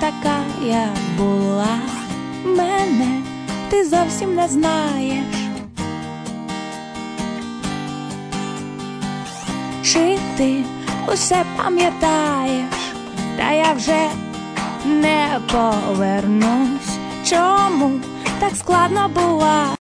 така, як була. Мене ти зовсім не знаєш. Чи ти усе пам'ятаєш? Та я вже не повернусь. Чому так складно буває?